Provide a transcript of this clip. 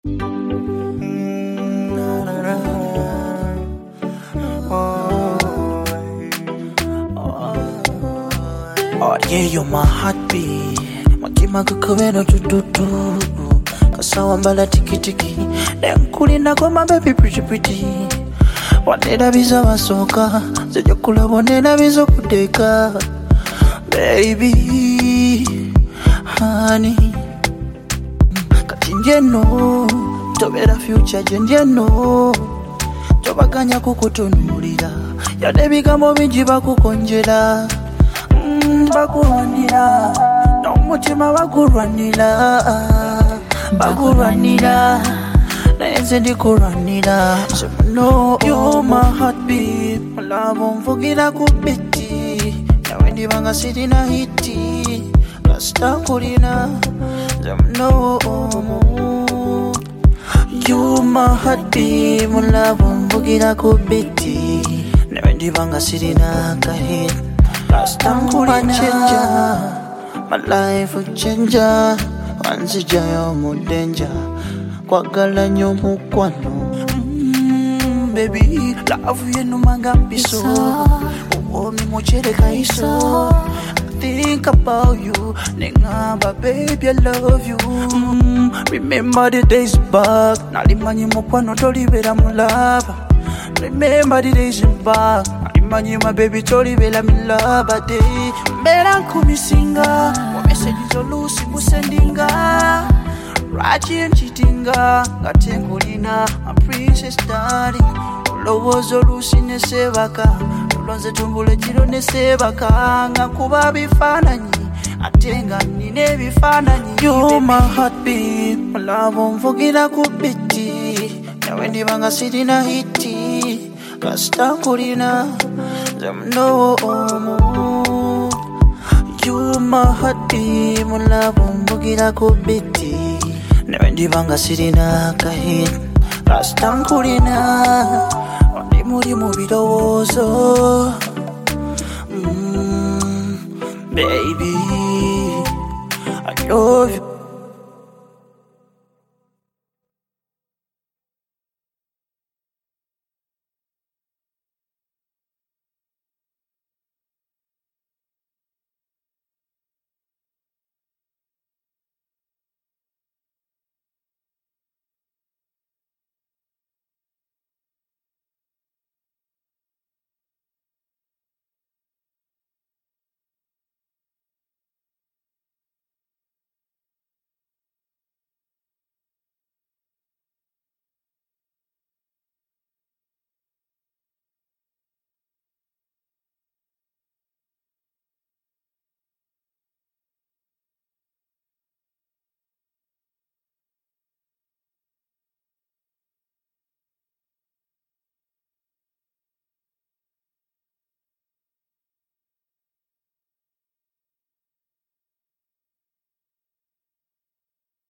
Oh yeah, you're my heartbeat. Makima kukubeno tututu. Kasawa mbala tiki tiki. Nenkulinda kwa my baby pretty pretty. Wanena biza wasoka. Zejo kula wanena bizo kudeka. Baby, honey. Katinjeno. Tobera future jenjeno. Chobaganya kukutunulira. Yadebigamo bingi bakukonjera. Bakurwanira n'omutima bakurwanira naye nze ndikurwanira. So no, you're my heartbeat, my love onvugira ku biti nawe ndibanga sirina hiti kasita kulina. So no, you're my heartbeat, my love onvugira ku biti nawe ndibanga sirina kahiti. Last time could change, my life would change. Once a giant more danger. Kwagala nyo mukwano. Baby, love you no mangambiso. Oh, mi mochere kaiso. Think about you, nengaba baby, I love you. Remember the days back. Nalimanyi mukwano tolibera mu love. Remember the days back. Manyi my baby tori bela mi love day. Mera kumisinga wa messages olusi musendinga. Rachi and chitinga gatenkulina my princess darling. Olowozo olusi ne sebaka. Olonze tumbule chiro ne sebaka. Ngakuba bifananyi atenga nine bifananyi. You're my heartbeat, my love onvugira ku biti nawe ndibanga sirina hiti kasita kulina. No, you my heartbeat, my love onvugira ku biti nawe ndibanga sirina kahiti kasita kulina. Ndi muri mu birowoozo. Baby, I love you.